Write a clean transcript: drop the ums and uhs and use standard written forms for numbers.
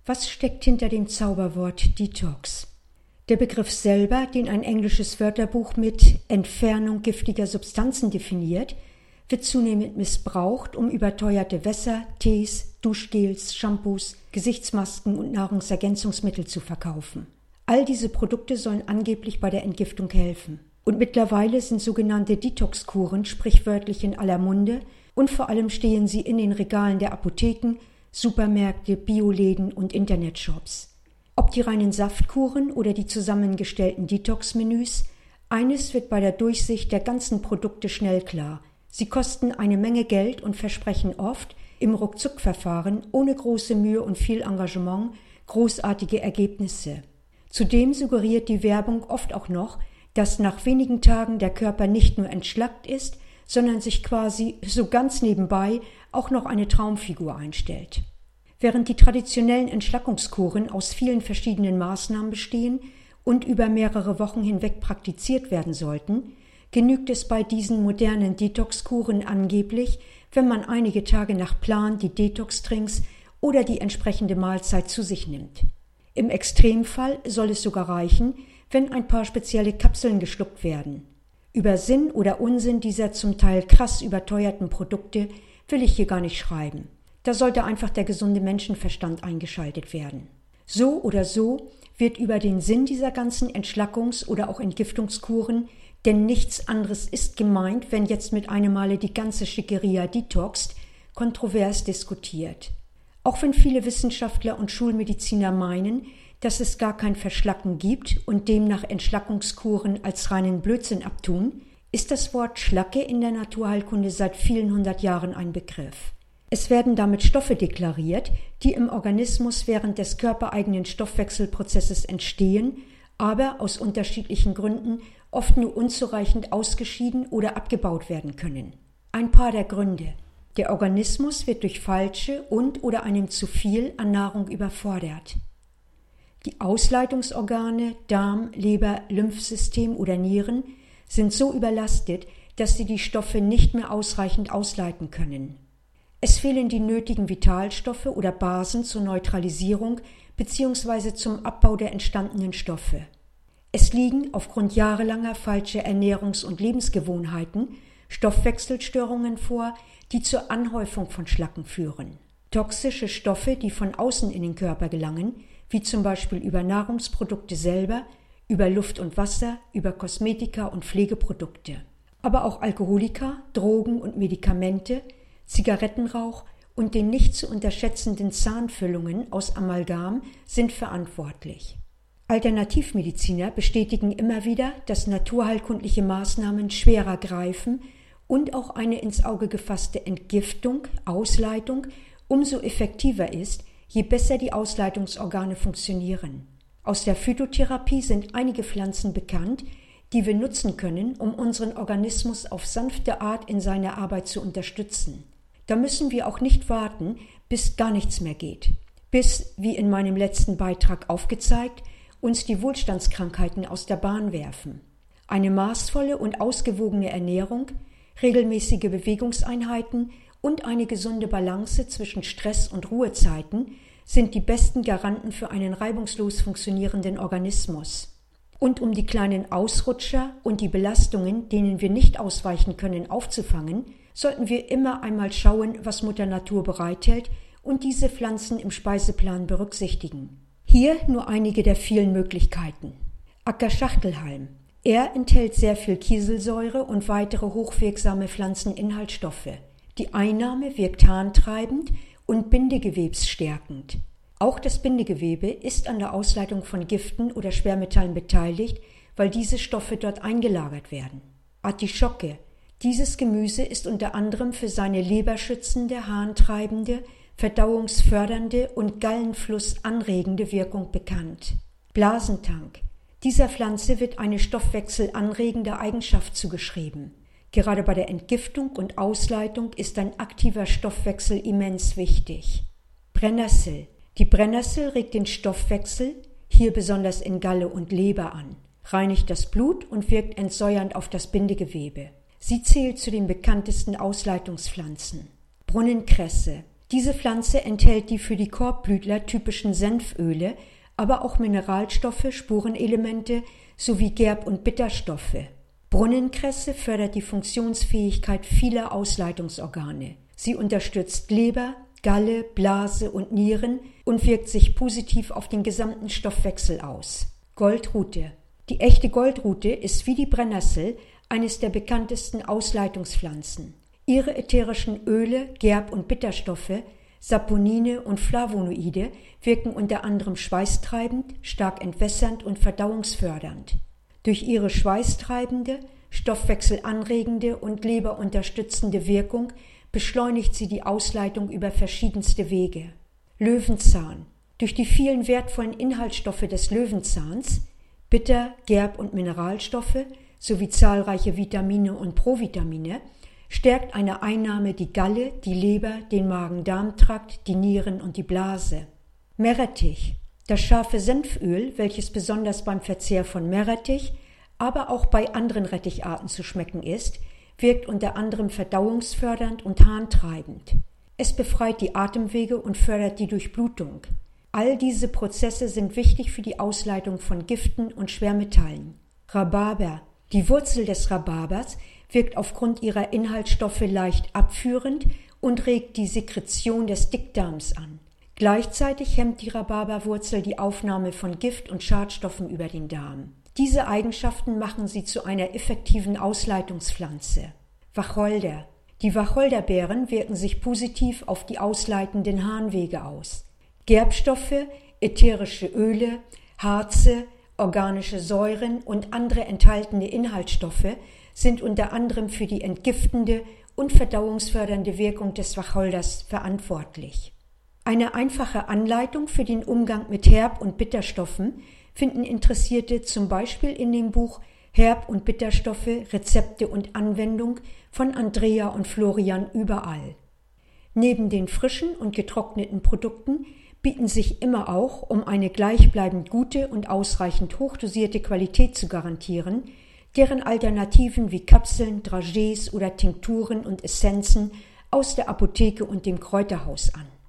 Was steckt hinter dem Zauberwort Detox? Der Begriff selber, den ein englisches Wörterbuch mit Entfernung giftiger Substanzen definiert, wird zunehmend missbraucht, um überteuerte Wässer, Tees, Duschgels, Shampoos, Gesichtsmasken und Nahrungsergänzungsmittel zu verkaufen. All diese Produkte sollen angeblich bei der Entgiftung helfen. Und mittlerweile sind sogenannte Detox-Kuren sprichwörtlich in aller Munde und vor allem stehen sie in den Regalen der Apotheken, Supermärkte, Bioläden und Internetshops. Ob die reinen Saftkuren oder die zusammengestellten Detox-Menüs, eines wird bei der Durchsicht der ganzen Produkte schnell klar. Sie kosten eine Menge Geld und versprechen oft, im Ruckzuck-Verfahren, ohne große Mühe und viel Engagement, großartige Ergebnisse. Zudem suggeriert die Werbung oft auch noch, dass nach wenigen Tagen der Körper nicht nur entschlackt ist, sondern sich quasi so ganz nebenbei auch noch eine Traumfigur einstellt. Während die traditionellen Entschlackungskuren aus vielen verschiedenen Maßnahmen bestehen und über mehrere Wochen hinweg praktiziert werden sollten, genügt es bei diesen modernen Detox-Kuren angeblich, wenn man einige Tage nach Plan die Detox-Drinks oder die entsprechende Mahlzeit zu sich nimmt. Im Extremfall soll es sogar reichen, wenn ein paar spezielle Kapseln geschluckt werden. Über Sinn oder Unsinn dieser zum Teil krass überteuerten Produkte will ich hier gar nicht schreiben. Da sollte einfach der gesunde Menschenverstand eingeschaltet werden. So oder so wird über den Sinn dieser ganzen Entschlackungs- oder auch Entgiftungskuren, denn nichts anderes ist gemeint, wenn jetzt mit einem Male die ganze Schickeria detoxt, kontrovers diskutiert. Auch wenn viele Wissenschaftler und Schulmediziner meinen, dass es gar kein Verschlacken gibt und demnach Entschlackungskuren als reinen Blödsinn abtun, ist das Wort Schlacke in der Naturheilkunde seit vielen hundert Jahren ein Begriff. Es werden damit Stoffe deklariert, die im Organismus während des körpereigenen Stoffwechselprozesses entstehen, aber aus unterschiedlichen Gründen oft nur unzureichend ausgeschieden oder abgebaut werden können. Ein paar der Gründe. Der Organismus wird durch falsche und/oder einem zu viel an Nahrung überfordert. Die Ausleitungsorgane, Darm, Leber, Lymphsystem oder Nieren sind so überlastet, dass sie die Stoffe nicht mehr ausreichend ausleiten können. Es fehlen die nötigen Vitalstoffe oder Basen zur Neutralisierung bzw. zum Abbau der entstandenen Stoffe. Es liegen aufgrund jahrelanger falscher Ernährungs- und Lebensgewohnheiten Stoffwechselstörungen vor, die zur Anhäufung von Schlacken führen. Toxische Stoffe, die von außen in den Körper gelangen, wie zum Beispiel über Nahrungsprodukte selber, über Luft und Wasser, über Kosmetika und Pflegeprodukte. Aber auch Alkoholika, Drogen und Medikamente, Zigarettenrauch und den nicht zu unterschätzenden Zahnfüllungen aus Amalgam sind verantwortlich. Alternativmediziner bestätigen immer wieder, dass naturheilkundliche Maßnahmen schwerer greifen und auch eine ins Auge gefasste Entgiftung, Ausleitung umso effektiver ist, je besser die Ausleitungsorgane funktionieren. Aus der Phytotherapie sind einige Pflanzen bekannt, die wir nutzen können, um unseren Organismus auf sanfte Art in seiner Arbeit zu unterstützen. Da müssen wir auch nicht warten, bis gar nichts mehr geht. Bis, wie in meinem letzten Beitrag aufgezeigt, uns die Wohlstandskrankheiten aus der Bahn werfen. Eine maßvolle und ausgewogene Ernährung, regelmäßige Bewegungseinheiten und eine gesunde Balance zwischen Stress- und Ruhezeiten sind die besten Garanten für einen reibungslos funktionierenden Organismus. Und um die kleinen Ausrutscher und die Belastungen, denen wir nicht ausweichen können, aufzufangen, sollten wir immer einmal schauen, was Mutter Natur bereithält und diese Pflanzen im Speiseplan berücksichtigen. Hier nur einige der vielen Möglichkeiten. Ackerschachtelhalm. Er enthält sehr viel Kieselsäure und weitere hochwirksame Pflanzeninhaltsstoffe. Die Einnahme wirkt harntreibend und bindegewebsstärkend. Auch das Bindegewebe ist an der Ausleitung von Giften oder Schwermetallen beteiligt, weil diese Stoffe dort eingelagert werden. Artischocke. Dieses Gemüse ist unter anderem für seine leberschützende, harntreibende, verdauungsfördernde und Gallenfluss anregende Wirkung bekannt. Blasentank. Dieser Pflanze wird eine stoffwechselanregende Eigenschaft zugeschrieben. Gerade bei der Entgiftung und Ausleitung ist ein aktiver Stoffwechsel immens wichtig. Brennnessel. Die Brennnessel regt den Stoffwechsel, hier besonders in Galle und Leber an, reinigt das Blut und wirkt entsäuernd auf das Bindegewebe. Sie zählt zu den bekanntesten Ausleitungspflanzen. Brunnenkresse. Diese Pflanze enthält die für die Korbblütler typischen Senföle, aber auch Mineralstoffe, Spurenelemente sowie Gerb- und Bitterstoffe. Brunnenkresse fördert die Funktionsfähigkeit vieler Ausleitungsorgane. Sie unterstützt Leber, Galle, Blase und Nieren und wirkt sich positiv auf den gesamten Stoffwechsel aus. Goldrute. Die echte Goldrute ist wie die Brennnessel eines der bekanntesten Ausleitungspflanzen. Ihre ätherischen Öle, Gerb- und Bitterstoffe, Saponine und Flavonoide wirken unter anderem schweißtreibend, stark entwässernd und verdauungsfördernd. Durch ihre schweißtreibende, stoffwechselanregende und leberunterstützende Wirkung beschleunigt sie die Ausleitung über verschiedenste Wege. Löwenzahn. Durch die vielen wertvollen Inhaltsstoffe des Löwenzahns, Bitter-, Gerb- und Mineralstoffe sowie zahlreiche Vitamine und Provitamine stärkt eine Einnahme die Galle, die Leber, den Magen-Darm-Trakt, die Nieren und die Blase. Meerrettich. Das scharfe Senföl, welches besonders beim Verzehr von Meerrettich, aber auch bei anderen Retticharten zu schmecken ist, wirkt unter anderem verdauungsfördernd und harntreibend. Es befreit die Atemwege und fördert die Durchblutung. All diese Prozesse sind wichtig für die Ausleitung von Giften und Schwermetallen. Rhabarber. Die Wurzel des Rhabarbers wirkt aufgrund ihrer Inhaltsstoffe leicht abführend und regt die Sekretion des Dickdarms an. Gleichzeitig hemmt die Rhabarberwurzel die Aufnahme von Gift und Schadstoffen über den Darm. Diese Eigenschaften machen sie zu einer effektiven Ausleitungspflanze. Wacholder. Die Wacholderbeeren wirken sich positiv auf die ausleitenden Harnwege aus. Gerbstoffe, ätherische Öle, Harze, organische Säuren und andere enthaltene Inhaltsstoffe sind unter anderem für die entgiftende und verdauungsfördernde Wirkung des Wacholders verantwortlich. Eine einfache Anleitung für den Umgang mit Herb- und Bitterstoffen finden Interessierte zum Beispiel in dem Buch Herb- und Bitterstoffe, Rezepte und Anwendung von Andrea und Florian Überall. Neben den frischen und getrockneten Produkten bieten sich immer auch, um eine gleichbleibend gute und ausreichend hochdosierte Qualität zu garantieren, deren Alternativen wie Kapseln, Dragees oder Tinkturen und Essenzen aus der Apotheke und dem Kräuterhaus an.